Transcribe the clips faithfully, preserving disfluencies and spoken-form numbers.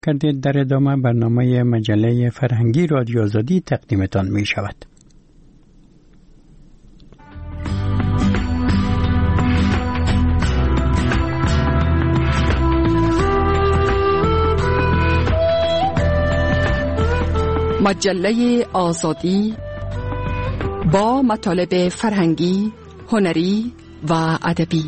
کردید. در ادامه برنامه مجله فرهنگی رادیو آزادی تقدیمتان می شود. مجله آزادی با مطالب فرهنگی، هنری و ادبی.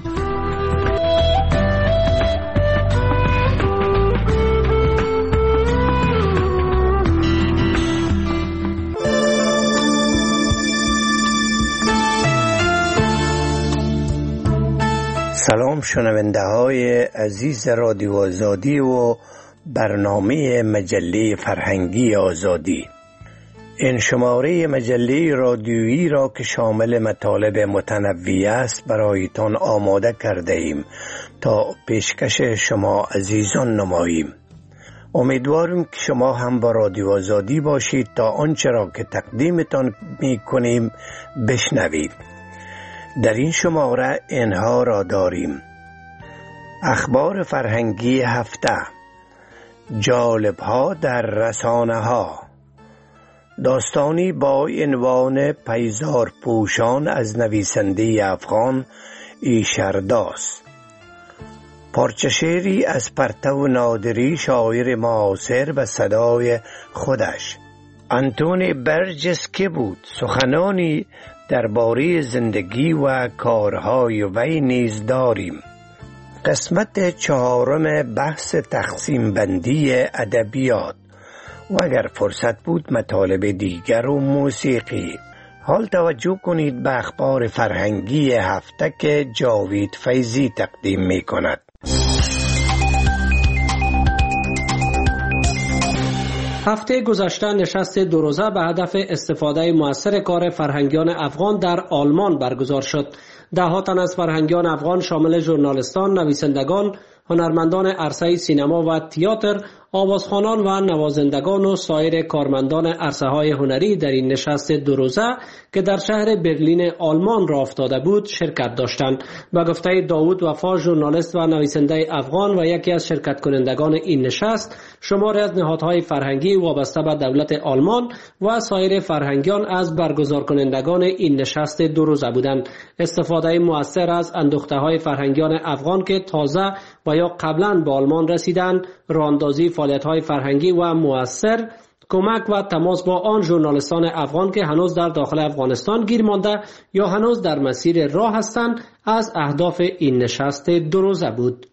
سلام شنونده های عزیز رادیو آزادی و برنامه مجله فرهنگی آزادی. این شماره مجله رادیویی را که شامل مطالب متنوع است برایتان آماده کرده ایم تا پیشکش شما عزیزان نماییم. امیدواریم که شما هم با رادیو آزادی باشید تا آنچه را که تقدیمتان می کنیم بشنوید. در این شماره اینها را داریم: اخبار فرهنگی هفته، جالب ها در رسانه ها، داستانی با عنوان پیزار پوشان از نویسنده افغان ایشرداس، پارچه شعری از پرتو نادری شاعر معاصر و صدای خودش. انتونی برجس که بود سخنانی درباره زندگی و کارهای وی نیز داریم. قسمت چهارم بحث تقسیم بندی ادبیات و اگر فرصت بود مطالب دیگر و موسیقی. حال توجه کنید به اخبار فرهنگی هفته که جاوید فیضی تقدیم می کند. هفته گذشته نشست دو روزه به هدف استفاده مؤثر کار فرهنگیان افغان در آلمان برگزار شد. ده ها تن از فرهنگیان افغان شامل ژورنالیستان، نویسندگان، هنرمندان عرصه سینما و تئاتر، آوازخوانان و نوازندگان و سایر کارمندان عرصه‌های هنری در این نشست دو روزه که در شهر برلین آلمان راه افتاده بود شرکت داشتند. به گفته داوود وفا، ژورنالیست و نویسنده افغان و یکی از شرکت کنندگان این نشست، شماری از نهادهای فرهنگی وابسته به دولت آلمان و سایر فرهنگیان از برگزار کنندگان این نشست دو روزه بودند. استفاده مؤثر از اندوخته‌های فرهنگیان افغان که تازه و یا قبلا به آلمان رسیدند، راه‌اندازی فعالیت‌های فرهنگی و مؤثر، کمک و تماس با آن ژورنالیستان افغان که هنوز در داخل افغانستان گیر مانده یا هنوز در مسیر راه هستند از اهداف این نشست دو روزه بود.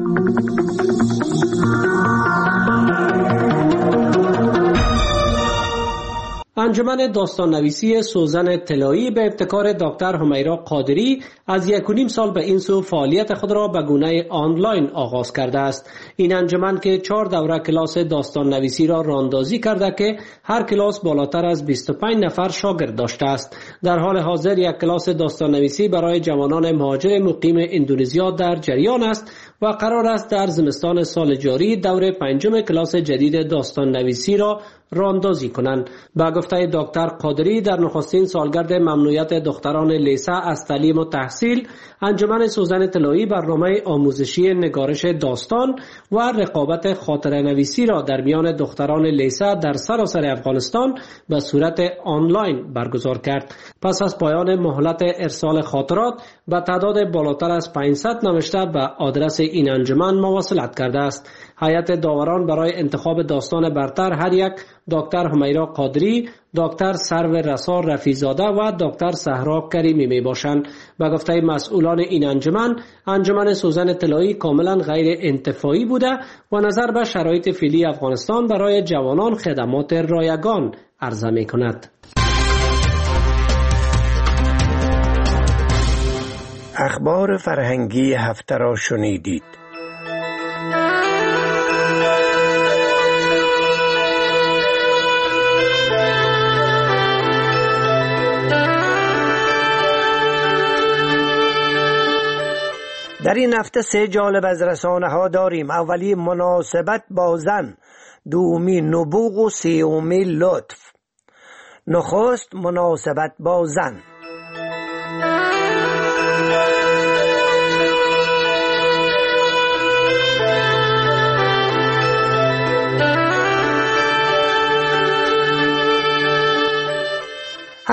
انجمن داستان نویسی سوزن طلایی به ابتکار دکتر حمیرا قادری از یک و نیم سال به این سو فعالیت خود را به گونه آنلاین آغاز کرده است. این انجمن که چهار دوره کلاس داستان نویسی را راه‌اندازی کرده که هر کلاس بالاتر از بیست و پنج نفر شاگرد داشته است. در حال حاضر یک کلاس داستان نویسی برای جوانان مهاجر مقیم اندونزیا در جریان است و قرار است در زمستان سال جاری دور پنجم کلاس جدید داستان نویسی را راه‌اندازی کنند. با گفته دکتر قادری، در نخستین سالگرد ممنوعیت دختران لیسه از تعلیم و تحصیل، انجمن سوزن طلایی برنامه آموزشی نگارش داستان و رقابت خاطره نویسی را در میان دختران لیسه در سراسر افغانستان به صورت آنلاین برگزار کرد. پس از پایان مهلت ارسال خاطرات، به تعداد بالاتر از پانصد نوشته به آدرس این انجمن مواصلت کرده است. هیئت داوران برای انتخاب داستان برتر هر یک دکتر حمیرا قادری، دکتر سرو رسا رفیزاده و دکتر صحرا کریمی می باشند. به گفته مسئولان این انجمن، انجمن سوزن طلایی کاملا غیر انتفاعی بوده و نظر به شرایط فعلی افغانستان برای جوانان خدمات رایگان عرضه می کند. اخبار فرهنگی هفته را شنیدید. در این هفته سه جالب از رسانه ها داریم. اولی مناسبت با زن، دومی نبوغ و سومی لطف. نخست مناسبت با زن.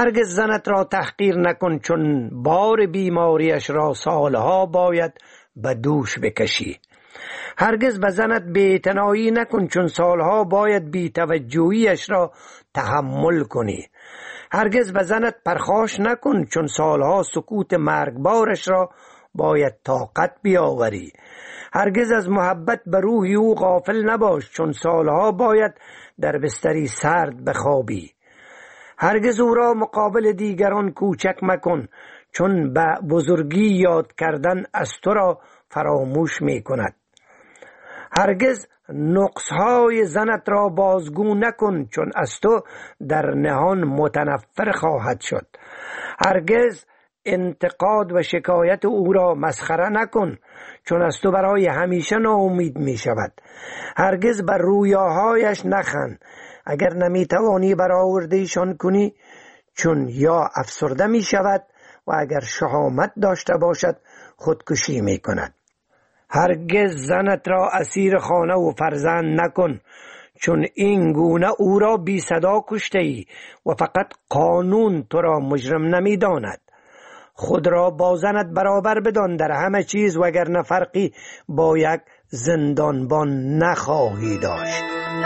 هرگز زنت را تحقیر نکن، چون بار بیماریش را سالها باید به دوش بکشی. هرگز به زنت بی‌اعتنایی نکن، چون سالها باید بی‌توجهیش را تحمل کنی. هرگز به زنت پرخاش نکن، چون سالها سکوت مرگبارش را باید طاقت بیاوری. هرگز از محبت به روحی او غافل نباش، چون سالها باید در بستری سرد بخوابی. هرگز او را مقابل دیگران کوچک مکن، چون به بزرگی یاد کردن از تو را فراموش می کند. هرگز نقصهای زنت را بازگو نکن، چون از تو در نهان متنفر خواهد شد. هرگز انتقاد و شکایت او را مسخره نکن، چون از تو برای همیشه ناامید می شود. هرگز بر رویاهایش نخند، اگر نمی توانی برآوردهشان کنی، چون یا افسرده می شود و اگر شهامت داشته باشد خودکشی می کند. هرگز زنت را اسیر خانه و فرزند نکن، چون این گونه او را بی صدا کشته ای و فقط قانون تو را مجرم نمی داند. خود را با زنت برابر بدان در همه چیز، وگرنه فرقی با یک زندانبان نخواهی داشت.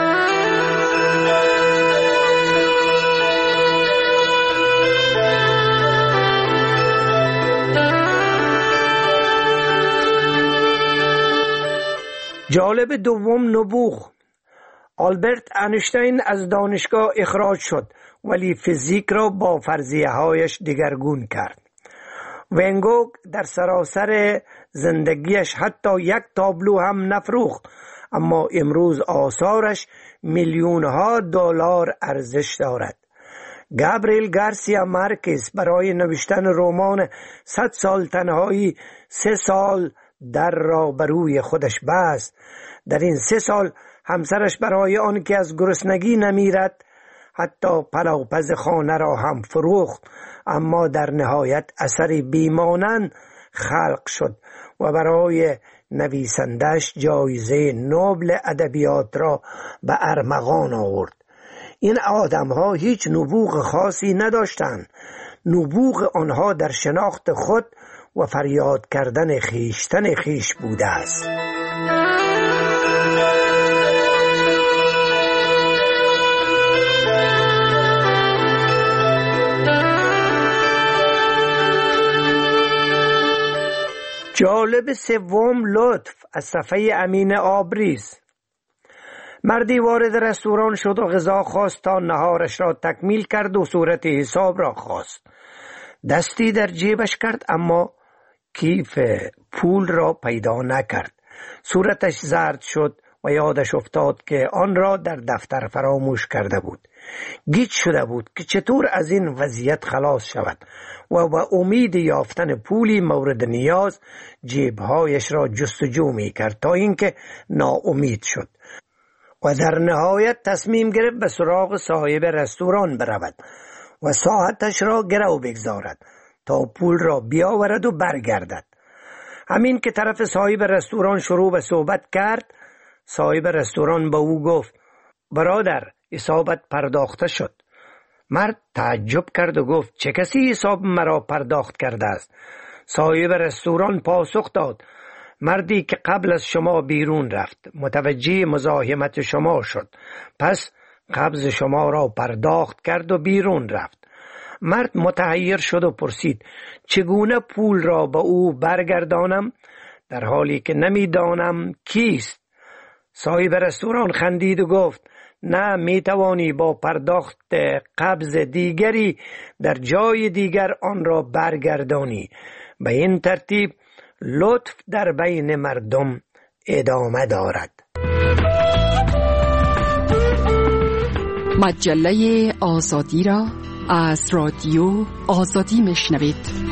جالب دوم، نبوغ. آلبرت انیشتین از دانشگاه اخراج شد، ولی فیزیک را با فرضیه هایش دگرگون کرد. ون گوگ در سراسر زندگیش حتی یک تابلو هم نفروخت، اما امروز آثارش میلیون ها دلار ارزش دارد. گابریل گارسیا مارکز برای نوشتن رمان صد سال تنهایی سه سال در را بر روی خودش بست. در این سه سال همسرش برای آن که از گرسنگی نمیرد حتی پلاوپز خانه را هم فروخت، اما در نهایت اثری بیمانند خلق شد و برای نویسندش جایزه نوبل ادبیات را به ارمغان آورد. این آدم ها هیچ نبوغ خاصی نداشتند. نبوغ آنها در شناخت خود و فریاد کردن خیشتن خیش بوده است. جالب سوم، لطف، از صفحه امین آبریز. مردی وارد رستوران شد و غذا خواست تا نهارش را تکمیل کرد و صورت حساب را خواست. دستی در جیبش کرد اما کیف پول را پیدا نکرد. صورتش زرد شد و یادش افتاد که آن را در دفتر فراموش کرده بود. گیج شده بود که چطور از این وضعیت خلاص شود و با امید یافتن پولی مورد نیاز جیبهایش را جستجو می کرد تا اینکه ناامید شد و در نهایت تصمیم گرفت به سراغ صاحب رستوران برود و ساعتش را گرو بگذارد تا پول را بیاورد و برگردد. همین که طرف صاحب رستوران شروع به صحبت کرد، صاحب رستوران به او گفت: برادر، حسابت پرداخته شد. مرد تعجب کرد و گفت: چه کسی حساب مرا پرداخت کرده است؟ صاحب رستوران پاسخ داد: مردی که قبل از شما بیرون رفت متوجه مزاحمت شما شد، پس قبض شما را پرداخت کرد و بیرون رفت. مرد متحیر شد و پرسید: چگونه پول را به او برگردانم در حالی که نمیدانم کیست؟ صاحب رستوران خندید و گفت: نه، می توانی با پرداخت قبض دیگری در جای دیگر آن را برگردانی. به این ترتیب لطف در بین مردم ادامه دارد. مجله آزادی را از رادیو آزادی میشنوید.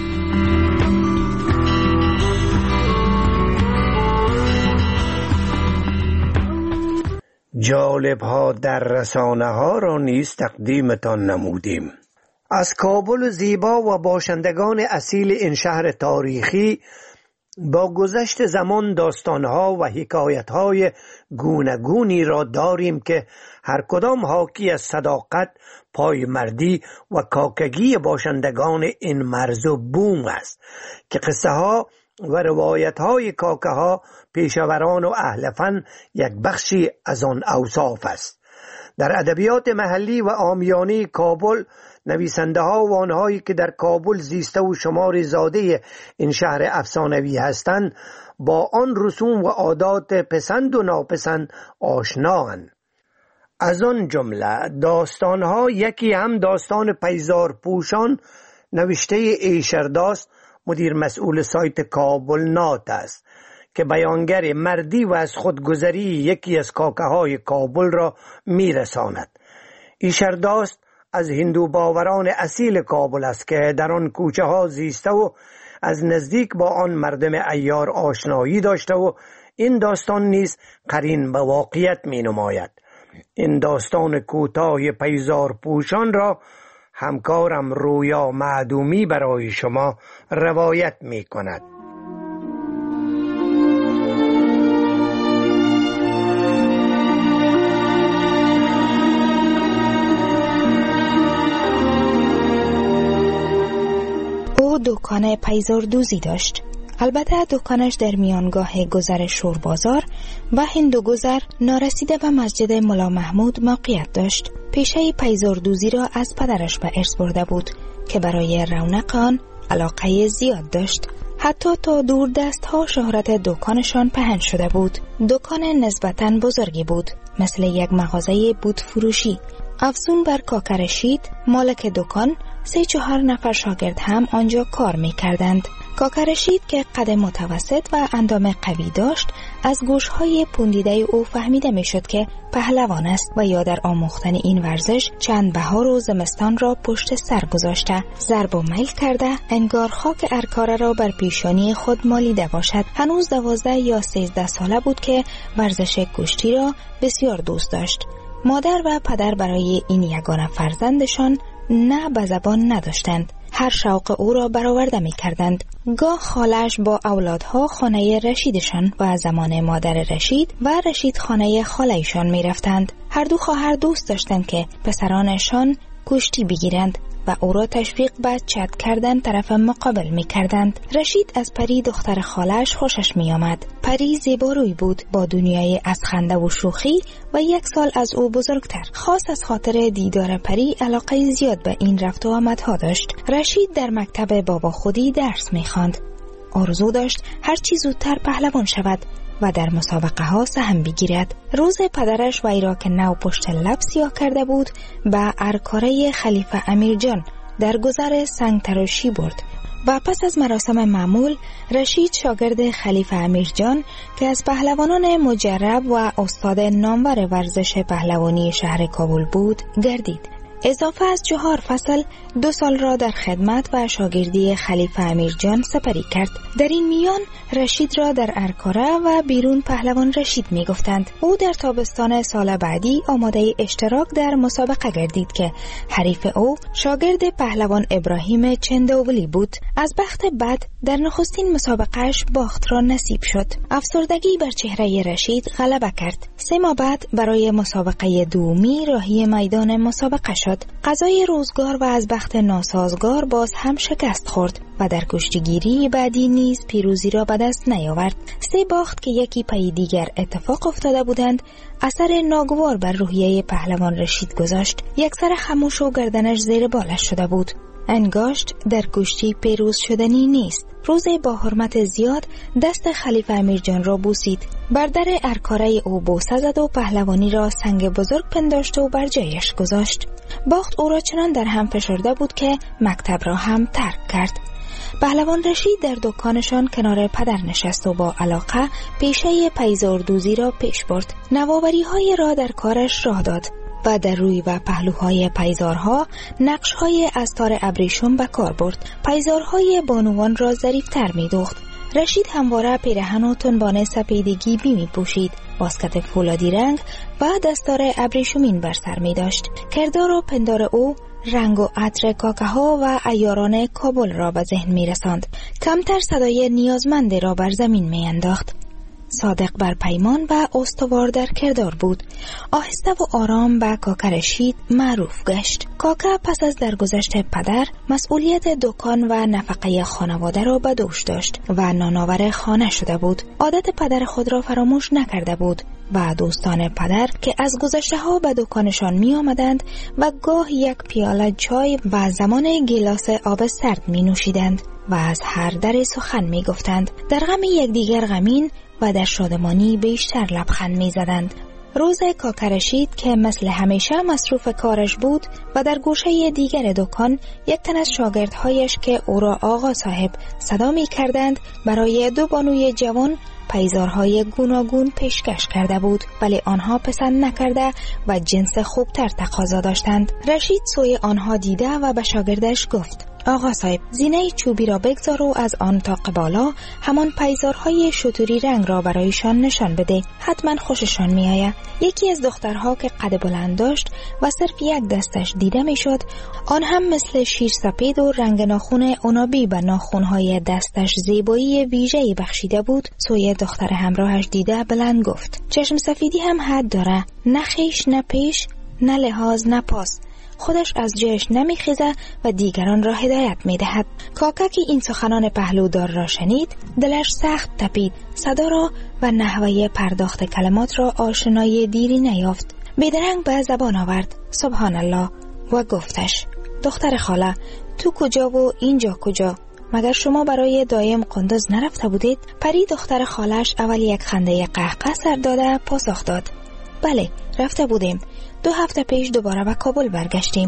جالب ها در رسانه ها را نیز تقدیمتان نمودیم. از کابل زیبا و باشندگان اصیل این شهر تاریخی با گذشت زمان داستانها و حکایتهای گوناگونی را داریم که هر کدام حاکی از صداقت، پایمردی و کاکگی باشندگان این مرز و بوم است که قصه ها و روایت های کاکه ها، پیشوران و اهل فن یک بخشی از آن اوصاف است. در ادبیات محلی و عامیانه کابل، نویسنده ها و آنهایی که در کابل زیسته و شمار زاده این شهر افسانوی هستند با آن رسوم و عادات پسند و ناپسند آشنااند. از آن جمله داستانها یکی هم داستان پیزار پوشان نوشته ایشرداست، مدیر مسئول سایت کابل نات است که بیانگر مردی و از خودگذری یکی از کاکه های کابل را میرساند. ایشرداست از هندو باوران اصیل کابل است که در آن کوچه ها زیسته و از نزدیک با آن مردم عیار آشنایی داشته و این داستان نیز قرین به واقعیت می نماید. این داستان کوتاه پیزار پوشان را همکارم رویا معدومی برای شما روایت می کند. او دکان پیزار دوزی داشت. البته دکانش در میانگاه گذر شوربازار و هندوگذر نارسیده به مسجد ملا محمود موقعیت داشت. پیشه پیزار دوزی را از پدرش به ارث برده بود که برای رونق آن علاقه زیاد داشت. حتی تا دور دست ها شهرت دکانشان پهن شده بود. دکان نسبتاً بزرگی بود، مثل یک مغازه بود فروشی. افزون بر کاکه رشید مالک دکان، سه چهار نفر شاگرد هم آنجا کار می کردند. کاکه رشید که قد متوسط و اندام قوی داشت، از گوشهای پوندیده او فهمیده می شد که پهلوان است و یا در آموختن این ورزش چند بهار و زمستان را پشت سر گذاشته، ضرب و میل کرده، انگار خاک ارکاره را بر پیشانی خود مالیده باشد. هنوز دوازده یا سیزده ساله بود که ورزش کشتی را بسیار دوست داشت. مادر و پدر برای این یگانه فرزندشان نه به زبان نداشتند. هر شوق او را برآورده می کردند. گاه خالش با اولادها خانه رشیدشان و زمان مادر رشید و رشید خانه خالهشان می رفتند. هر دو خواهر دوست داشتند که پسرانشان کشتی بگیرند و او را تشویق به چت کردن طرف مقابل می کردند. رشید از پری دختر خالش خوشش می آمد. پری زیباروی بود، با دنیای از خنده و شوخی و یک سال از او بزرگتر. خاص از خاطر دیدار پری علاقه زیاد به این رفت و آمدها داشت. رشید در مکتب بابا خودی درس می خواند. آرزو داشت هر چی زودتر پهلوان شود و در مسابقه ها سهم بگیرد. روز پدرش وی را که نو پشت لب سیاه کرده بود به ارکاره خلیفه امیرجان در گذر سنگ تراشی برد و پس از مراسم معمول رشید شاگرد خلیفه امیرجان که از پهلوانان مجرب و استاد نامور ورزش پهلوانی شهر کابل بود گردید. اضافه از چهار فصل دو سال را در خدمت و شاگردی خلیفه امیرجان سپری کرد. در این میان رشید را در ارکاره و بیرون پهلوان رشید می گفتند. او در تابستان سال بعدی آماده اشتراک در مسابقه گردید که حریف او شاگرد پهلوان ابراهیم چنداولی بود. از بخت بد در نخستین مسابقهش باخت را نصیب شد. افسردگی بر چهره رشید غلبه کرد. سه ماه بعد برای مسابقه دومی راهی میدان مسابقه شد. قضای روزگار و از بخت ناسازگار باز هم شکست خورد و در کشتیگیری بعدی نیز پیروزی را به دست نیاورد. سه باخت که یکی پی دیگر اتفاق افتاده بودند اثر ناگوار بر روحیه پهلوان رشید گذاشت. یک سر خموش و گردنش زیر بالش شده بود. انگاشت در کشتی پیروز شدنی نیست. روز با حرمت زیاد دست خلیفه امیرجان را بوسید. بر در ارکاره او بوسه زد و پهلوانی را سنگ بزرگ پنداشت و بر جایش گذاشت. باخت او را چنان در هم فشرده بود که مکتب را هم ترک کرد. پهلوان رشید در دکانشان کنار پدر نشست و با علاقه پیشه پیزار دوزی را پیش برد. نوآوری های را در کارش راه داد و در روی و پهلوهای پیزارها نقش‌های استار ابریشم به کار برد. پیزارهای بانوان را ظریف‌تر می‌دوخت. رشید همواره پیرهن و تنبانه سپیدگی بی می پوشید، باسکت فولادی رنگ و دستار ابریشمین بر سر می داشت. کردار و پندار او رنگ و عطر کاکاها و عیاران کابل را به ذهن می رساند. کمتر صدای نیازمند را بر زمین می انداخت. صادق بر پیمان و استوار در کردار بود. آهسته و آرام به کاکا رشید معروف گشت. کاکا پس از درگذشت پدر مسئولیت دکان و نفقه خانواده را به دوش داشت و نانآور خانه شده بود. عادت پدر خود را فراموش نکرده بود و دوستان پدر که از گذشته ها به دکانشان می آمدند و گاه یک پیاله چای و زمان گیلاس آب سرد می نوشیدند و از هر در سخن می گفتند. در غم یکدیگر غمین و در شادمانی بیشتر لبخند می زدند. روز کاکا رشید که مثل همیشه مصروف کارش بود و در گوشه دیگر دکان یک تن از شاگردهایش که او را آقا صاحب صدا می کردند برای دو بانوی جوان پیزارهای گوناگون پیشکش کرده بود، ولی آنها پسند نکرده و جنس خوبتر تقاضا داشتند. رشید سوی آنها دیده و به شاگردش گفت: آقا صاحب، زینه چوبی را بگذار و از آن تا قبالا همان پیزارهای شتوری رنگ را برایشان نشان بده. حتما خوششان می آید. یکی از دخترها که قد بلند داشت و صرف یک دستش دیده می شد، آن هم مثل شیر سپید و رنگ ناخون اونابی به ناخونهای دستش زیبایی ویژه‌ای بخشیده بود، سوی دختر همراهش دیده بلند گفت: چشم سفیدی هم حد داره، نه خیش نه پیش، نه لحاظ نه پاس. خودش از جایش نمیخیزه و دیگران را هدایت میدهد. کاکا که این سخنان پهلودار را شنید، دلش سخت تپید. صدا را و نحوه پرداخت کلمات را آشنای دیری نیافت. بیدرنگ به زبان آورد: سبحان الله، و گفتش: دختر خاله، تو کجا و اینجا کجا؟ مگر شما برای دایم قندوز نرفته بودید؟ پری دختر خالش اول یک خنده قهقه سر داده پاسخ داد: بله، رفته بودیم. دو هفته پیش دوباره به کابل برگشتیم.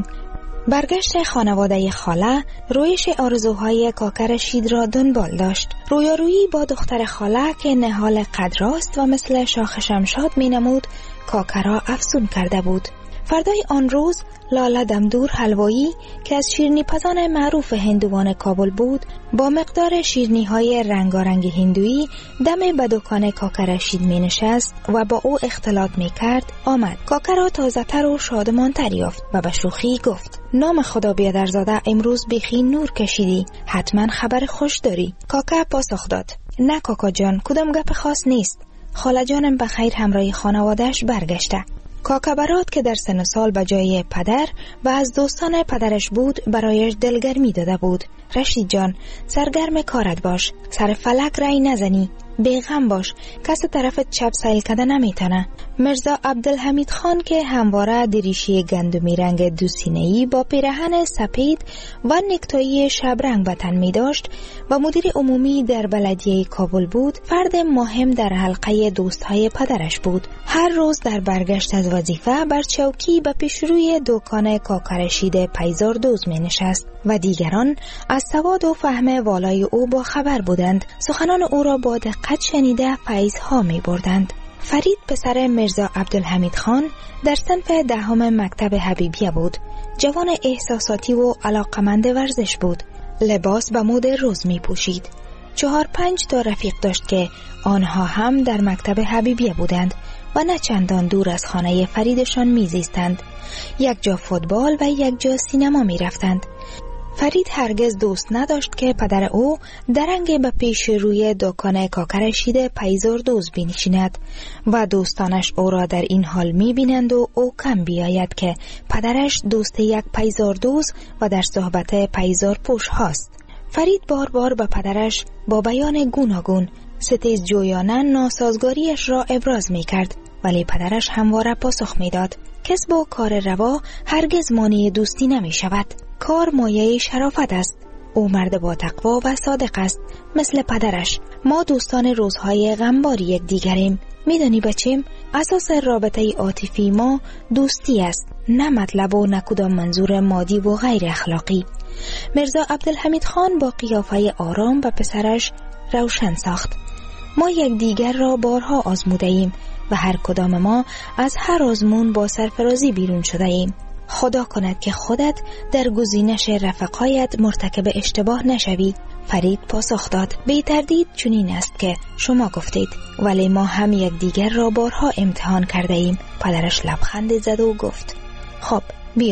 برگشت خانواده خاله رویش آرزوهای کاکا رشید را دنبال داشت. رویارویی با دختر خاله که نهال قد راست و مثل شاخ شمشاد می نمود کاکا را افسون کرده بود. فردای آن روز لاله دمدور حلوایی که از شیرنی پزان معروف هندوان کابل بود با مقدار شیرنی های رنگارنگ هندویی دم به دکان کاکا رشید می نشست و با او اختلاط می کرد. آمد. کاکا را تازه تر و شادمانتر یافت و به شوخی گفت: نام خدا بیادرزاده، امروز بیخی نور کشیدی، حتما خبر خوش داری. کاکا پاسخ داد: نه کاکا جان، کدام گپ خاص نیست. خاله جانم به خیر همراه خانواده‌اش برگشته. کاکا برات که در سن و سال به جای پدر و از دوستان پدرش بود برایش دلگرمی داده بود. رشید جان، سرگرم کارت باش، سر فلک رای نزنی، بیغم باش، کس طرفت چپ سیل کده نمیتونه. مرزا عبدالحمید خان که همواره دریشی گندمی رنگ دوسینه‌ای با پیراهن سپید و نکتایی شبرنگ به تن می داشت و مدیر عمومی در بلدیه کابل بود، فرد مهم در حلقه دوستهای پدرش بود. هر روز در برگشت از وظیفه بر چوکی به پیشروی دکان کاکا رشید پیزار دوز می نشست و دیگران از سواد و فهم والای او با خبر بودند. سخنان او را با دقت شنیده فیض‌ها می بردند. فرید پسر مرزا عبدالحمید خان در صنف دهم مکتب حبیبیه بود. جوان احساساتی و علاقمند ورزش بود. لباس به مد روز می پوشید. چهار پنج تا رفیق داشت که آنها هم در مکتب حبیبیه بودند و نه چندان دور از خانه فریدشان می زیستند. یک جا فوتبال و یک جا سینما می رفتند. فرید هرگز دوست نداشت که پدر او درنگ به پیش روی دکان کاکا رشید پیزار دوز بنشیند و دوستانش او را در این حال می بینند و او کم بیاید که پدرش دوست یک پیزار دوز و در صحبت پیزار پوش هاست. فرید بار بار به پدرش با بیان گوناگون ستیز جویانه ناسازگاریش را ابراز می کرد، ولی پدرش همواره پاسخ می داد: کسب و کار روا هرگز مانع دوستی نمی شود. کار مایه شرافت است. او مرد با تقوا و صادق است، مثل پدرش. ما دوستان روزهای غمبار یک دیگریم. میدانی بچیم، اساس رابطه عاطفی ما دوستی است، نه مطلب و نه کدام منظور مادی و غیر اخلاقی. مرزا عبدالحمید خان با قیافه آرام و پسرش روشن ساخت: ما یک دیگر را بارها آزموده ایم و هر کدام ما از هر آزمون با سرفرازی بیرون شده ایم. خدا کند که خودت در گزینش رفقایت مرتکب اشتباه نشوی. فرید پاسخ داد: بی تردید چنین است که شما گفتید، ولی ما هم یک دیگر را بارها امتحان کرده ایم. پدرش لبخند زد و گفت: خب بیا،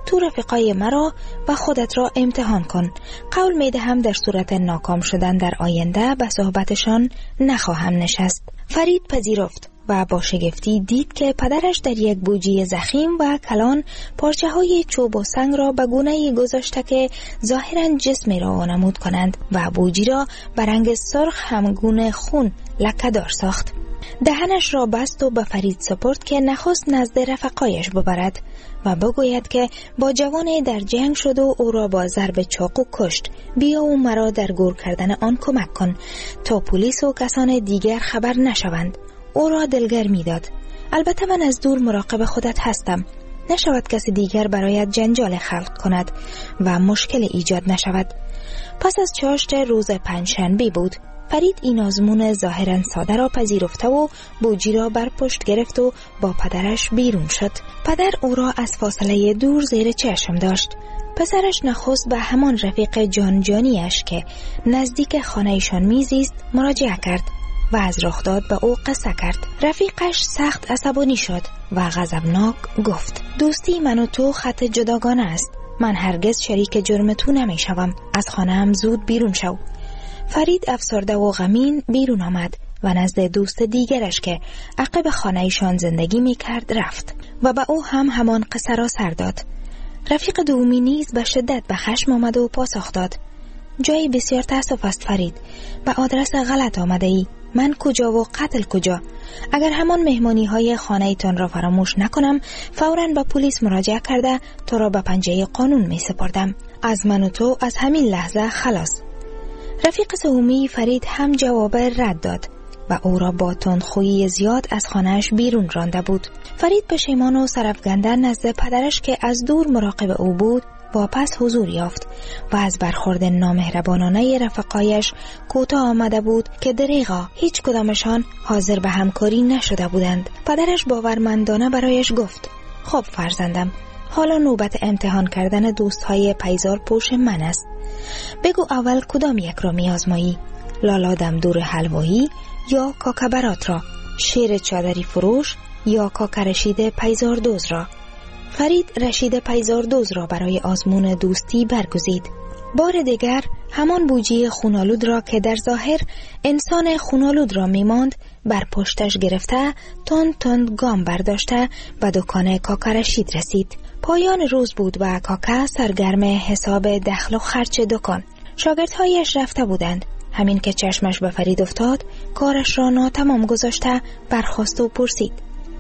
تو رفقای مرا و خودت را امتحان کن. قول می دهم در صورت ناکام شدن در آینده به صحبتشان نخواهم نشست. فرید پذیرفت و با شگفتی دید که پدرش در یک بوجی زخیم و کلان پارچه های چوب و سنگ را به گونه‌ای گذاشته که ظاهراً جسمی را وانمود کنند و بوجی را به رنگ سرخ همگون خون لکه‌دار ساخت. دهنش را بست و به فرید سپرد که نخست نزد رفقایش ببرد و بگوید که با جوانی در جنگ شد و او را با ضرب چاقو کشت. بیا و مرا در گور کردن آن کمک کن تا پلیس و کسان دیگر خبر نشوند. او را دلگرمی داد. البته من از دور مراقب خودت هستم. نشود کسی دیگر برایت جنجال خلق کند و مشکل ایجاد نشود. پس از چاشت روز پنجشنبه بود. فرید این آزمون ظاهراً ساده را پذیرفته و بوجی را بر پشت گرفت و با پدرش بیرون شد. پدر او را از فاصله دور زیر چشم داشت. پسرش نخست به همان رفیق جان جانیش که نزدیک خانه‌شان میزیست مراجعه کرد و از رخ داد به او قصه کرد. رفیقش سخت عصبانی شد و غضبناک گفت: دوستی من و تو خط جداگانه است. من هرگز شریک جرم تو نمی شوم. از خانه‌ام زود بیرون شو. فرید افسرده و غمین بیرون آمد و نزد دوست دیگرش که عقب خانه‌شان زندگی می کرد رفت و به او هم همان قصه را سر داد. رفیق دومی نیز به شدت به خشم آمد و پاسخ داد: جایی بسیار تأسف است فرید، به آدرس غلط آمده ای. من کجا و قتل کجا؟ اگر همان مهمانی های خانه ایتان را فراموش نکنم فوراً به پلیس مراجعه کرده تو را به پنجه قانون می سپردم. از من و تو از همین لحظه خلاص. رفیق سومی فرید هم جواب رد داد و او را با تندخویی زیاد از خانهش بیرون رانده بود. فرید پشیمان و سرفکنده نزد پدرش که از دور مراقب او بود واپس حضور یافت و از برخورد نامهربانانه رفقایش کوتاه آمده بود که دریغا هیچ کدامشان حاضر به همکاری نشده بودند. پدرش باورمندانه برایش گفت: خب فرزندم، حالا نوبت امتحان کردن دوستهای پیزار پوش من است. بگو اول کدام یک را می آزمایی؟ لالا دمدور حلوایی یا کاکبرات را؟ شیر چادری فروش یا کاکرشید پیزار دوز را؟ فرید رشید پیزار دوز را برای آزمون دوستی برگزید. بار دیگر همان بوجی خونالود را که در ظاهر انسان خونالود را می ماند بر پشتش گرفته تند تند گام برداشته به دکان کاکرشید رسید. پایان روز بود و کاکا سرگرم حساب دخل و خرچ دکان. شاگردهایش رفته بودند. همین که چشمش به فرید افتاد کارش را ناتمام گذاشته برخاست و پرسید: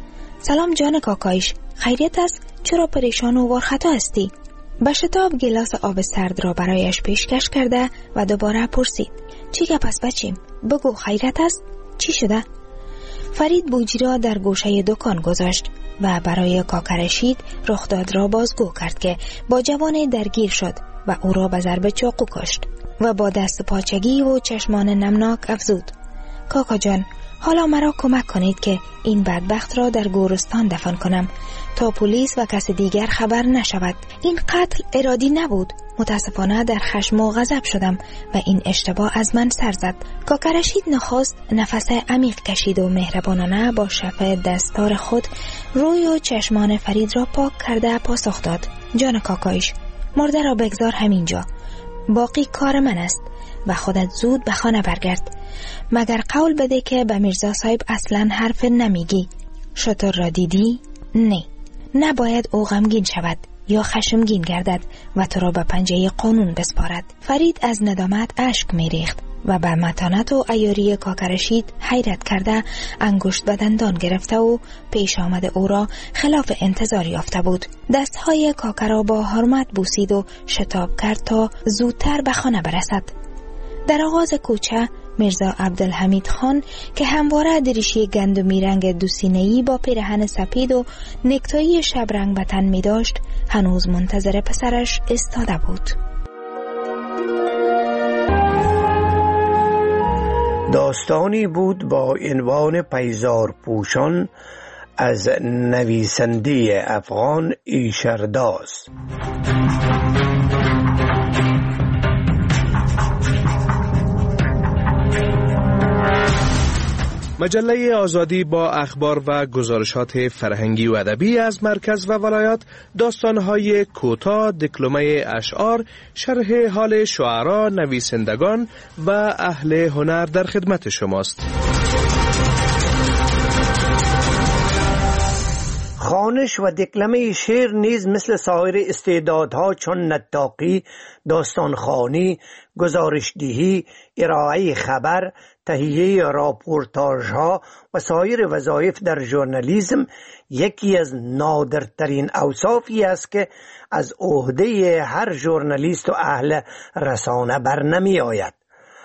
سلام جان کاکایش، خیریت است؟ چرا پریشان و وارخطا هستی؟ به شتاب گلاس آب سرد را برایش پیشکش کرده و دوباره پرسید: چی گپ است بچیم؟ بگو خیریت است؟ چی شده؟ فرید بوجی را در گوشه دکان گذاشت و برای کاکرشید رخداد را بازگو کرد که با جوان درگیر شد و او را به ضرب چاقو کشت و با دست پاچگی و چشمان نمناک افزود: کاکا جان، حالا مرا کمک کنید که این بدبخت را در گورستان دفن کنم تا پلیس و کس دیگر خبر نشود. این قتل ارادی نبود. متاسفانه در خشم و غضب شدم و این اشتباه از من سر زد. کاکرشید نخست نفس عمیق کشید و مهربانانه با شف دستار خود روی و چشمان فرید را پاک کرده پاسخ داد: جان کاکایش، مرده را بگذار همینجا. باقی کار من است و خودت زود به خانه برگرد. مگر قول بده که به میرزا صاحب اصلا حرف نمیگی. شطور را دیدی؟ نه. نباید او غمگین شود یا خشمگین گردد و تو را به پنجه قانون بسپارد. فرید از ندامت اشک میریخت و به متانت و عیاری کاکرشید حیرت کرده انگشت به دندان گرفته و پیش آمده او را خلاف انتظار یافته بود. دستهای کاکر را با حرمت بوسید و شتاب کرد تا زودتر به خانه برسد. در آغاز کوچه میرزا عبدالحمید خان که همواره دریشی گندمی رنگ دوسینه‌ای با پیرهن سپید و نکتایی شبرنگ به تن می داشت هنوز منتظر پسرش ایستاده بود. داستانی بود با عنوان پیزار پوشان از نویسنده افغان ایشرداز. مجله آزادی با اخبار و گزارشات فرهنگی و ادبی از مرکز و ولایات، داستان‌های کوتاه، دکلمه اشعار، شرح حال شعرا، نویسندگان و اهل هنر در خدمت شماست. خوانش و دکلمه شعر نیز مثل سایر استعدادها چون نطاقی، داستانخوانی، گزارشدهی، ارائه خبر، تهیه راپورتاژها و سایر وظایف در ژورنالیسم یکی از نادرترین اوصافی است که از عهده هر ژورنالیست و اهل رسانه بر نمی آید.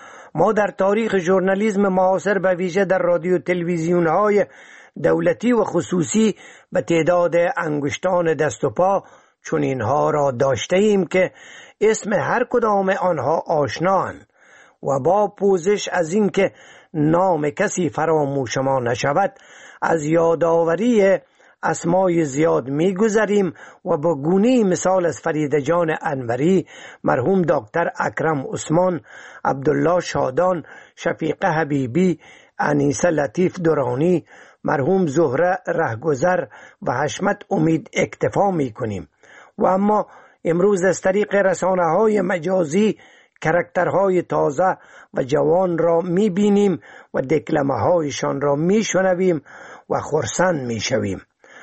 ما در تاریخ ژورنالیسم معاصر به ویژه در رادیو و تلویزیون‌های دولتی و خصوصی به تعداد انگشتان دست و پا چون اینها را داشته ایم که اسم هر کدام آنها آشنااند و با پوزش از این که نام کسی فراموش ما نشود از یادآوری اسمای زیاد می گذریم و با گونه مثال از فرید جان انوری، مرحوم دکتر اکرم عثمان، عبدالله شادان، شفیقه حبیبی، انیسه لطیف درانی، مرحوم زهره رهگذر و حشمت امید اکتفا می کنیم. و اما امروز از طریق رسانه های مجازی کرکترهای تازه و جوان را می بینیم و دکلمه هایشان را می شنویم و خرسند می شویم.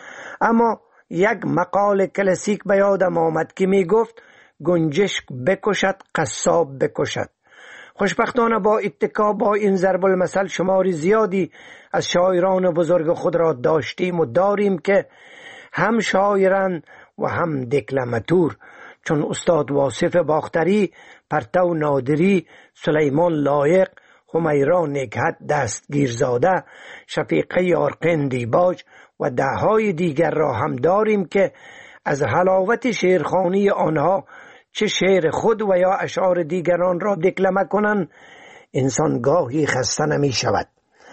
اما یک مقال کلاسیک به یادم آمد که می گفت گنجشک بکشد قصاب بکشد. خوشبختانه با اتکا با این ضرب المثل شماری زیادی از شاعران بزرگ خود را داشتیم و داریم که هم شاعران و هم دکلماتور، چون استاد واصف باختری، پرتو نادری، سلیمان لایق، همیرا نگهت دستگیرزاده، شفیقه یارقین دیباج و دههای دیگر را هم داریم که از حلاوت شعرخوانی آنها چه شعر خود و یا اشعار دیگران را دکلمه کنند انسان گاهی خسته نمی شود.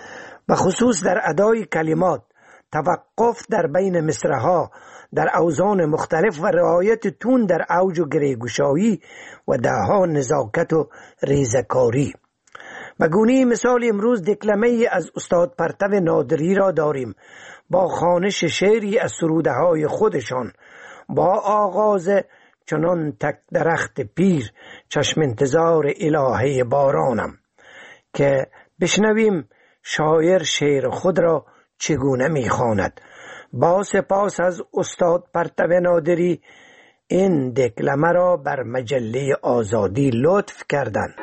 به خصوص در ادای کلمات، توقف در بین مصرعها در اوزان مختلف و رعایت تون در اوج و گریگوشایی و دهها نزاکت و ریزکاری. به گونه مثال امروز دکلمه از استاد پرتو نادری را داریم با خوانش شعری از سروده های خودشان با آغاز چنان تک درخت پیر چشم انتظار الهه بارانم، که بشنویم شاعر شعر خود را چگونه میخواند. با سپاس از استاد پرتو نادری این دکلمه را بر مجله آزادی لطف کردند.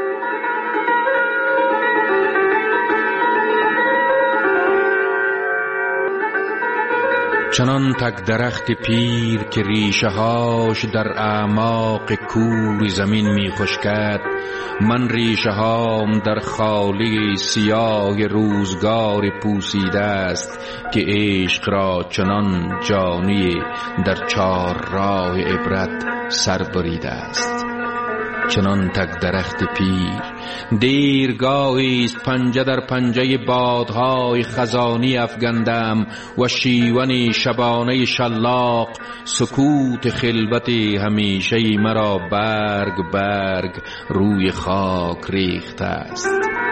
چنان تک درخت پیر که ریشه هاش در اعماق کور زمین می خشکد، من ریشه هام در خالی سیاه روزگار پوسیده است که عشق را چنان جانی در چار راه عبرت سر بریده است. چنان تک درخت پیر دیرگاهی است پنجه در پنجه بادهای خزانی افگندم و شیون شبانه شلاق سکوت خلوت همیشه مرا برگ برگ روی خاک ریخته است.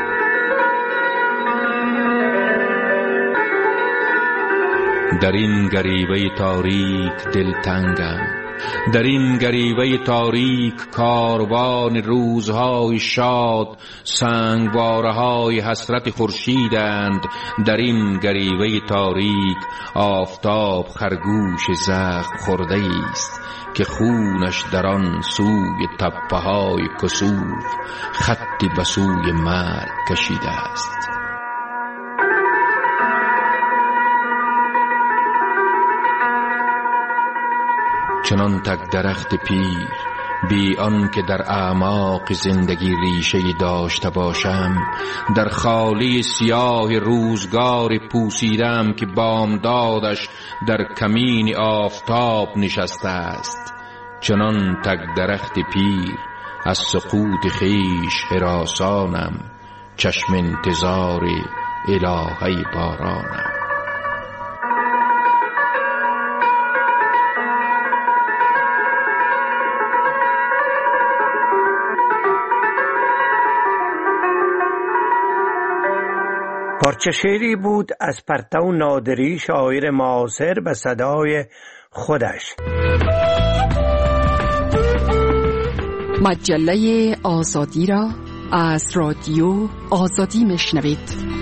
در این گریبه تاریک دلتنگم، در این گریبه تاریک کاروان روزهای شاد سنگواره‌های حسرت خورشیدند. در این گریبه تاریک آفتاب خرگوش زخم خورده است که خونش در آن سوی تپه‌های کسوف خطی به سوی مرگ کشیده است. چنان تک درخت پیر بی آن که در اعماق زندگی ریشه داشته باشم، در خالی سیاه روزگار پوسیدم که بامدادش در کمین آفتاب نشسته است. چنان تک درخت پیر از سقوط خیش هراسانم، چشم انتظار الهه بارانم. پارچه شعری بود از پرتو نادری، شاعر معاصر به صدای خودش. مجله آزادی را از رادیو آزادی میشنوید.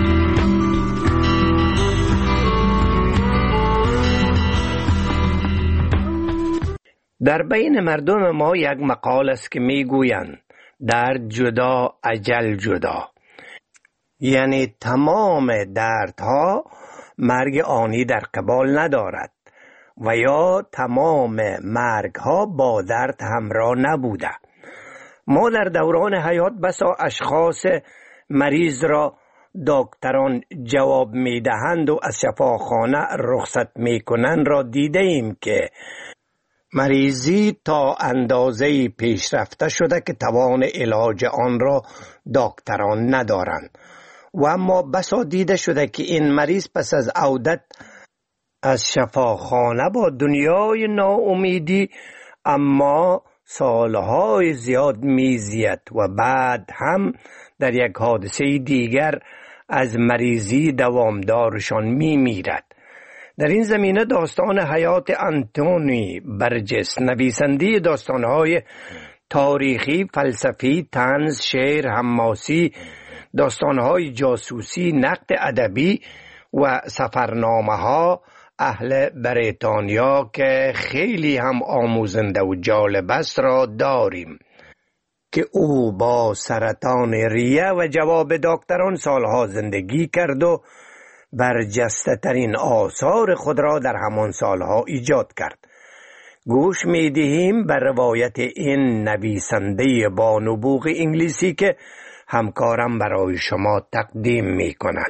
در بین مردم ما یک مقال است که میگویند درد جدا اجل جدا، یعنی تمام دردها مرگ آنی در قبال ندارد و یا تمام مرگها با درد همراه نبوده. ما در دوران حیات بسا اشخاص مریض را دکتران جواب میدهند و از شفاخانه رخصت میکنند را دیده ایم که مریضی تا اندازه‌ای پیشرفته شده که توان علاج آن را دکتران ندارند و اما بسا دیده شده که این مریض پس از عودت از شفاخانه با دنیای ناامیدی اما سالهای زیاد میزید و بعد هم در یک حادثه دیگر از مریضی دوامدارشان میمیرد. در این زمینه داستان حیات آنتونی برجس، نویسنده داستانهای تاریخی، فلسفی، طنز، شعر، حماسی، داستانهای جاسوسی، نقد ادبی و سفرنامه‌ها اهل بریتانیا که خیلی هم آموزنده و جالب است را داریم که او با سرطان ریه و جواب دکتران سالها زندگی کرد و برجسته ترین آثار خود را در همان سالها ایجاد کرد. گوش می دهیم بر روایت این نویسنده با نبوغ انگلیسی که همکارم برای شما تقدیم می کند.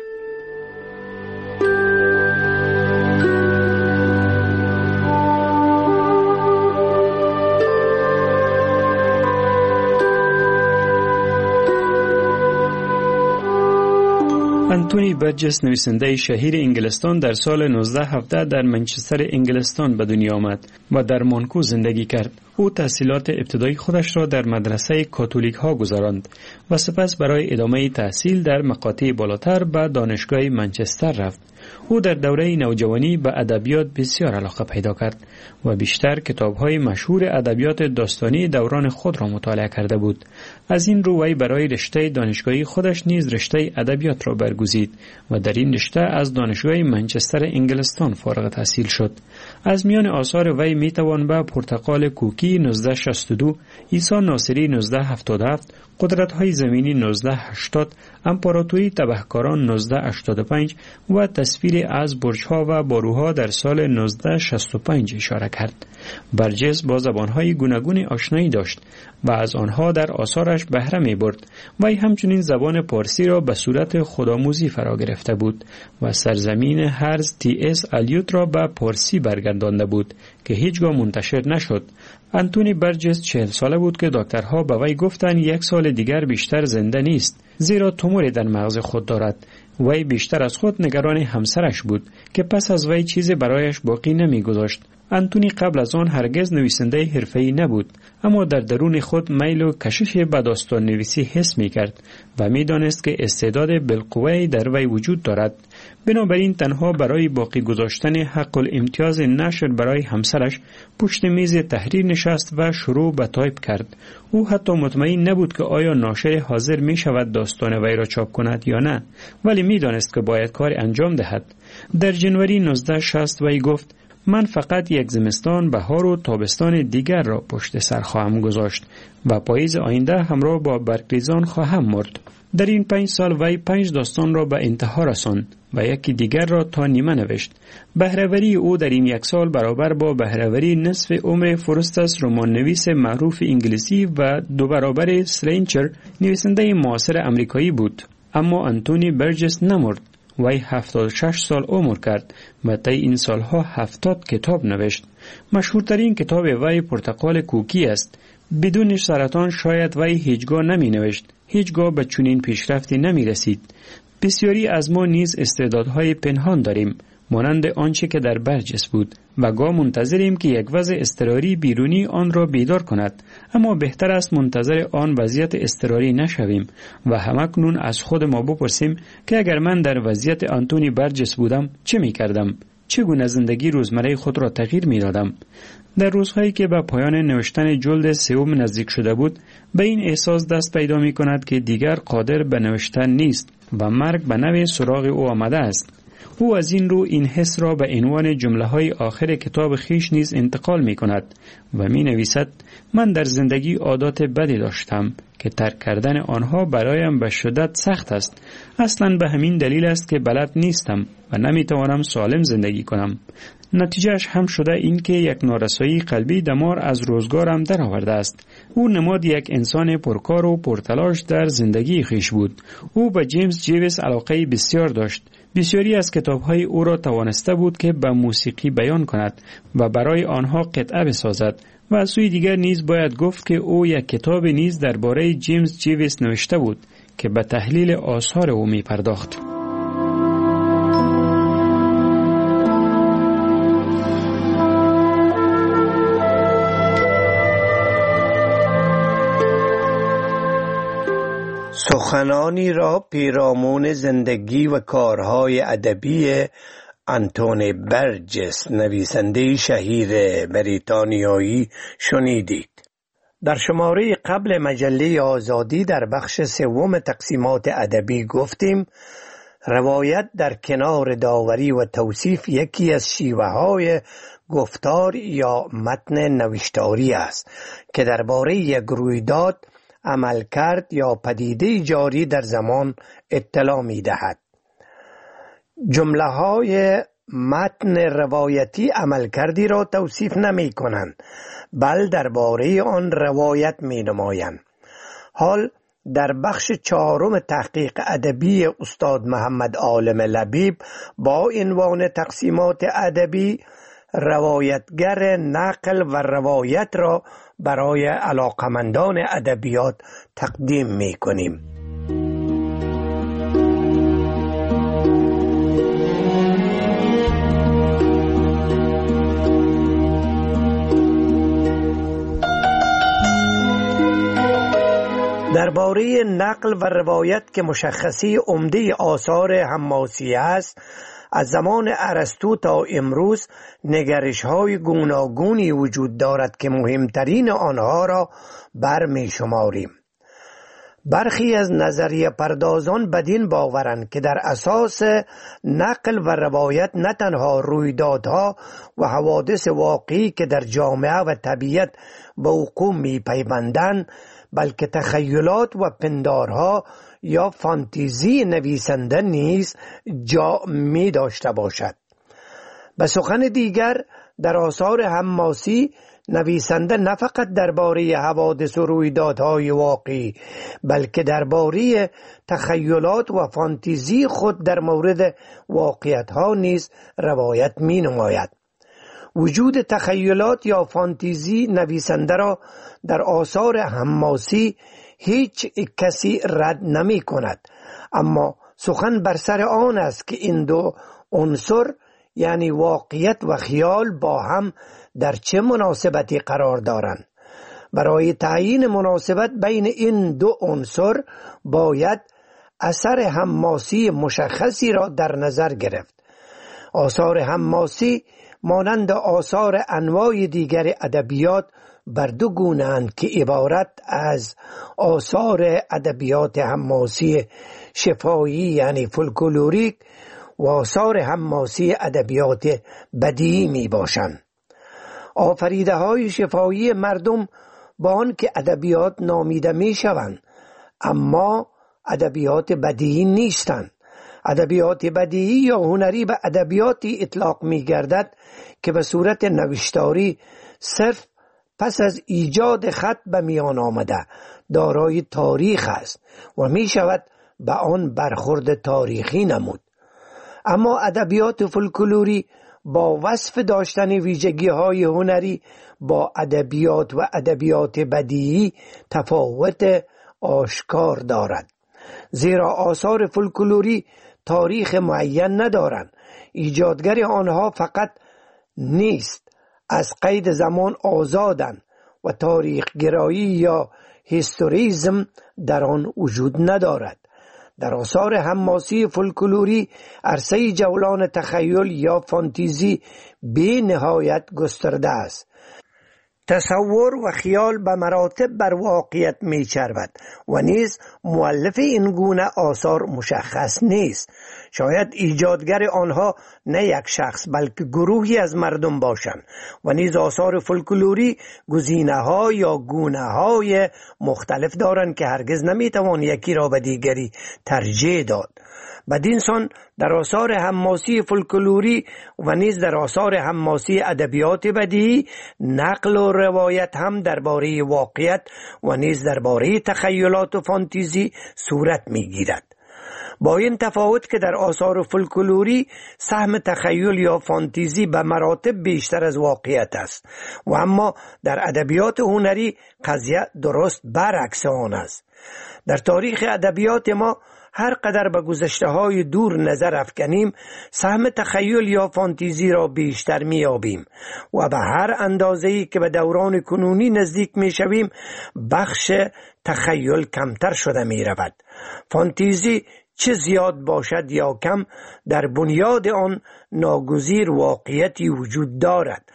آنتونی برجس نویسنده شهیر انگلستان در سال نوزده هفده در منچستر انگلستان به دنیا آمد و در مانکو زندگی کرد. او تحصیلات ابتدایی خودش را در مدرسه کاتولیک ها گذراند و سپس برای ادامه تحصیل در مقاطع بالاتر به دانشگاه منچستر رفت. او در دوره نوجوانی به ادبیات بسیار علاقه پیدا کرد و بیشتر کتاب‌های مشهور ادبیات داستانی دوران خود را مطالعه کرده بود. از این رو وی برای رشته دانشگاهی خودش نیز رشته ادبیات را برگزید و در این رشته از دانشگاه منچستر انگلستان فارغ التحصیل شد. از میان آثار وی میتوان به پرتقال کوکی نوزده شصت و دو، عیسی ناصری نوزده هفتاد و هفت، قدرت‌های زمینی نوزده هشتاد، امپراتوری تبهکاران نوزده هشتاد و پنج و تصویر از برج‌ها و باروها در سال نوزده شصت و پنج اشاره کرد. برجس با زبان‌های گوناگون آشنایی داشت و از آنها در آثارش بهره می‌برد. وی همچنین زبان پارسی را به صورت خودآموزی فرا گرفته بود و سرزمین هرز تی اس الیوت را به پارسی برگردانده بود که هیچگاه منتشر نشد. آنتونی برجس چهل ساله بود که دکترها به وی گفتند یک سال دیگر بیشتر زنده نیست، زیرا توموری در مغز خود دارد. وی بیشتر از خود نگران همسرش بود که پس از وی چیزی برایش باقی نمی‌گذاشت. آنتونی قبل از آن هرگز نویسنده حرفه‌ای نبود، اما در درون خود میل و کشش به داستان نویسی حس می‌کرد و می‌دانست که استعداد بالقوه در وی وجود دارد. بنابراین تنها برای باقی گذاشتن حق الامتیاز نشر برای همسرش پشت میز تحریر نشست و شروع به تایپ کرد. او حتی مطمئن نبود که آیا ناشر حاضر می شود داستان وی را چاپ کند یا نه، ولی می‌دانست که باید کار انجام دهد. در جنوری نوزده شصت وی گفت: من فقط یک زمستان، بهار و تابستان دیگر را پشت سر خواهم گذاشت و پاییز آینده همراه با برگریزان خواهم مرد. در این پنج سال وی پنج داستان را به انتها رساند و یکی دیگر را تا نیمه نوشت. بهره‌وری او در این یک سال برابر با بهره‌وری نصف عمر فورستس، رمان نویس معروف انگلیسی و دو برابر سلینچر، نویسنده معاصر امریکایی بود. اما آنتونی برجس نمرد. وی هفتاد و شش سال عمر کرد و طی این سالها هفتاد کتاب نوشت. مشهورترین کتاب وی پرتقال کوکی است. بدون سرطان شاید وی هیچگاه نمی نوشت، هیچگاه به چنین پیشرفتی نمی رسید. بسیاری از ما نیز استعدادهای پنهان داریم مانند آنچه که در برجس بود و گاه منتظریم که یک وضع اضطراری بیرونی آن را بیدار کند، اما بهتر است منتظر آن وضعیت اضطراری نشویم و همکنون از خود ما بپرسیم که اگر من در وضعیت آنتونی برجس بودم چه می کردم؟ چگونه زندگی روزمره خود را تغییر می دادم؟ در روزهایی که به پایان نوشتن جلد سوم نزدیک شده بود، به این احساس دست پیدا می کند که دیگر قادر به نوشتن نیست و مرگ به نوع سراغ او آمده است. او از این رو این حس را به عنوان جمله های آخر کتاب خیش نیز انتقال می کند و می نویسد: من در زندگی عادات بدی داشتم که ترک کردن آنها برایم به شدت سخت است. اصلا به همین دلیل است که بلد نیستم و نمی توانم سالم زندگی کنم. نتیجهش هم شده این که یک نارسایی قلبی دمار از روزگارم در آورده است. او نماد یک انسان پرکار و پرتلاش در زندگی خیش بود. او به جیمز جیویس علاقه بسیار داشت. بسیاری از کتاب‌های او را توانسته بود که به موسیقی بیان کند و برای آنها قطعه بسازد و از سوی دیگر نیز باید گفت که او یک کتاب نیز درباره جیمز جیویس نوشته بود که به تحلیل آثار او می پرداخت. سخنانی را پیرامون زندگی و کارهای ادبی آنتونی برجس، نویسنده شهیر بریتانیایی، شنیدید. در شماره قبل مجله آزادی در بخش سوم تقسیمات ادبی گفتیم روایت در کنار داوری و توصیف یکی از شیوه های گفتار یا متن نوشتاری است که درباره یک رویداد، عمل کرد یا پدیده جاری در زمان اطلاع می دهد. جمله های متن روایتی عمل کردی را توصیف نمی کنند، بل درباره آن روایت می نمایند. حال در بخش چهارم تحقیق ادبی استاد محمد عالم لبیب با عنوان تقسیمات ادبی، روایتگر نقل و روایت را برای علاقمندان ادبیات تقدیم می کنیم. درباره نقل و روایت که مشخصی عمده آثار حماسی است، از زمان ارسطو تا امروز نگرش‌های گوناگونی وجود دارد که مهمترین آنها را برمی شماریم. برخی از نظریه پردازان بدین باورند که در اساس نقل و روایت نه تنها رویدادها و حوادث واقعی که در جامعه و طبیعت به وقوع می پیوندند، بلکه تخیلات و پندارها یا فانتزی نویسنده نیز جا می داشته باشد. به سخن دیگر، در آثار حماسی نویسنده نه فقط درباره حوادث و رویدادهای واقعی، بلکه درباره تخیلات و فانتزی خود در مورد واقعیت‌ها نیز روایت می نماید. وجود تخیلات یا فانتزی نویسنده را در آثار حماسی هیچ کسی رد نمی کند، اما سخن بر سر آن است که این دو عنصر یعنی واقعیت و خیال با هم در چه مناسبتی قرار دارند. برای تعیین مناسبت بین این دو عنصر باید اثر حماسی مشخصی را در نظر گرفت. آثار حماسی مانند آثار انواع دیگر ادبیات بر دو گونه اند که عبارت از آثار ادبیات حماسی شفاهی یعنی فولکلوریک و آثار حماسی ادبیات بدیعی می باشند. آفریده های شفاهی مردم با آن که ادبیات نامیده می شوند، اما ادبیات بدیعی نیستند. ادبیات بدیعی یا هنری به ادبیاتی اطلاق می گردد که به صورت نوشتاری صرف پس از ایجاد خط به میان آمده دارای تاریخ است و می شود به آن برخورد تاریخی نمود. اما ادبیات فولکلوری با وصف داشتن ویژگی های هنری با ادبیات و ادبیات بدیعی تفاوت آشکار دارد، زیرا آثار فولکلوری تاریخ معین ندارند ایجادگر آنها فقط نیست، از قید زمان آزادند و تاریخ گرایی یا هیستوریزم در آن وجود ندارد. در آثار حماسی فولکلوری عرصه جولان تخیل یا فانتزی به نهایت گسترده است. تصور و خیال به مراتب بر واقعیت می چربد و نیز مؤلف این گونه آثار مشخص نیست. شاید ایجادگر آنها نه یک شخص بلکه گروهی از مردم باشند و نیز آثار فولکلوری گزینه ها یا گونه های مختلف دارند که هرگز نمی توان یکی را به دیگری ترجیح داد. بدین سان در آثار حماسی فولکلوری و نیز در آثار حماسی ادبیات بدیعی نقل و روایت هم درباره واقعیت و نیز درباره تخیلات و فانتزی صورت می‌گیرد. با این تفاوت که در آثار فولکلوری سهم تخیل یا فانتزی به مراتب بیشتر از واقعیت است و اما در ادبیات هنری قضیه درست برعکس آن است. در تاریخ ادبیات ما هر قدر به گذشته های دور نظر افکنیم سهم تخیل یا فانتزی را بیشتر میابیم و به هر اندازه‌ای که به دوران کنونی نزدیک میشویم بخش تخیل کمتر شده میرود. فانتزی چه زیاد باشد یا کم در بنیاد آن ناگزیر واقعیتی وجود دارد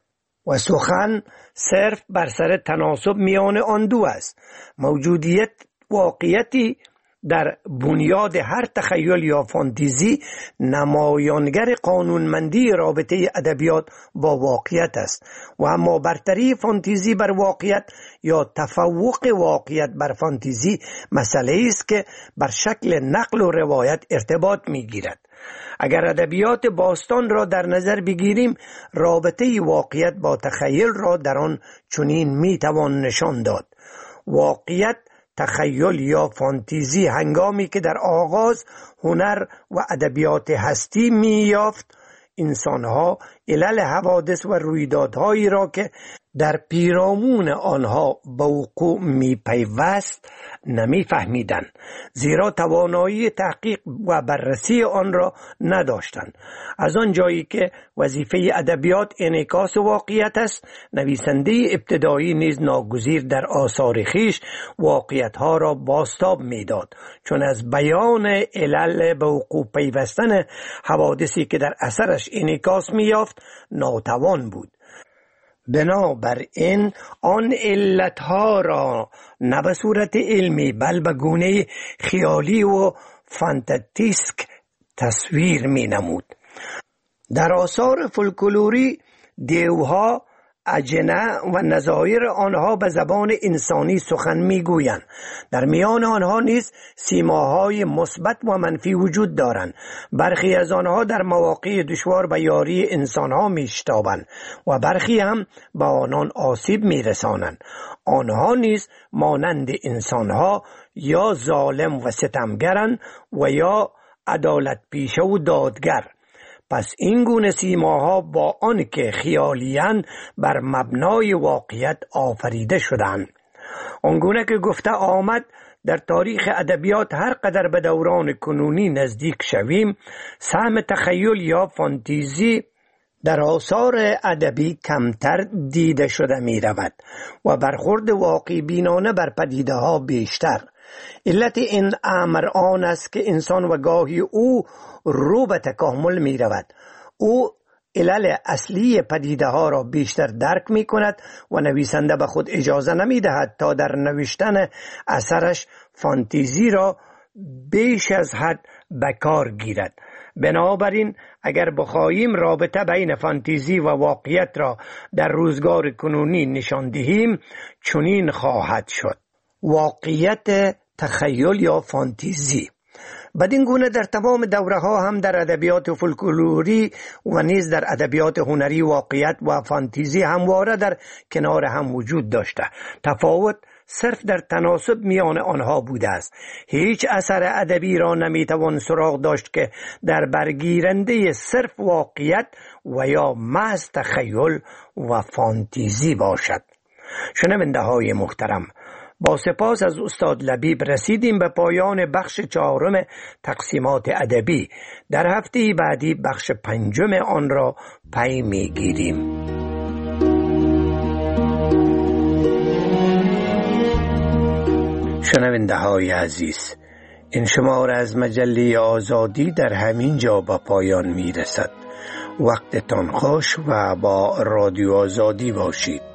و سخن صرف بر سر تناسب میان آن دو است. موجودیت واقعیتی در بنیاد هر تخیل یا فانتزی نمایانگر قانونمندی رابطه ادبیات با واقعیت است و اما برتری فانتزی بر واقعیت یا تفوق واقعیت بر فانتزی مسئله است که بر شکل نقل و روایت ارتباط می‌گیرد. اگر ادبیات باستان را در نظر بگیریم رابطه واقعیت با تخیل را در آن چنین می‌توان نشان داد. واقعیت تخیل یا فانتزی هنگامی که در آغاز هنر و ادبیات هستی می‌یافت انسانها علل حوادث و رویدادهایی را که در پیرامون آنها به وقوع می پیوست نمی فهمیدند، زیرا توانایی تحقیق و بررسی آن را نداشتند. از آن جایی که وظیفه ادبیات انعکاس واقعیت است، نویسنده ابتدایی نیز ناگزیر در آثار خویش واقعیت‌ها را بازتاب می‌داد، چون از بیان علل به وقوع پیوستن حوادثی که در اثرش انعکاس می‌یافت ناتوان بود. بنابراین آن علتها را نه به صورت علمی بل به گونه خیالی و فانتاستیک تصویر می نمود. در آثار فولکلوری دیوها، اجنه و نظایر آنها به زبان انسانی سخن میگویند. در میان آنها نیز سیماهای مثبت و منفی وجود دارند. برخی از آنها در مواقع دشوار به یاری انسانها میشتابند و برخی هم به آنان آسیب میرسانند. آنها نیز مانند انسانها یا ظالم و ستمگرند و یا عدالت پیشه و دادگر. پس این گونه سیماها با آن که خیالیان بر مبنای واقعیت آفریده شدند. آنگونه که گفته آمد در تاریخ ادبیات هر قدر به دوران کنونی نزدیک شویم سهم تخیل یا فانتزی در آثار ادبی کمتر دیده شده می رود و برخورد واقعی بینانه بر پدیده ها بیشتر. علت این امر آن است که انسان و گاهی او رو به تکامل می رود. او علل اصلی پدیده ها را بیشتر درک می کند و نویسنده به خود اجازه نمی دهد تا در نوشتن اثرش فانتزی را بیش از حد به کار گیرد. بنابراین اگر بخواهیم رابطه بین فانتزی و واقعیت را در روزگار کنونی نشان دهیم چنین خواهد شد: واقعیت تخیل یا فانتزی. بدین گونه در تمام دوره ها هم در ادبیات فولکلوری و نیز در ادبیات هنری واقعیت و فانتزی همواره در کنار هم وجود داشته. تفاوت صرف در تناسب میان آنها بوده است. هیچ اثر ادبی را نمیتوان سراغ داشت که در برگیرنده صرف واقعیت و یا محض تخیل و فانتزی باشد. شنونده های محترم، با سپاس از استاد لبیب رسیدیم به پایان بخش چهارم تقسیمات ادبی. در هفته بعدی بخش پنجم آن را پی می‌گیریم. شنونده های عزیز، این شماره از مجله آزادی در همین جا به پایان می رسد. وقتتان خوش و با رادیو آزادی باشید.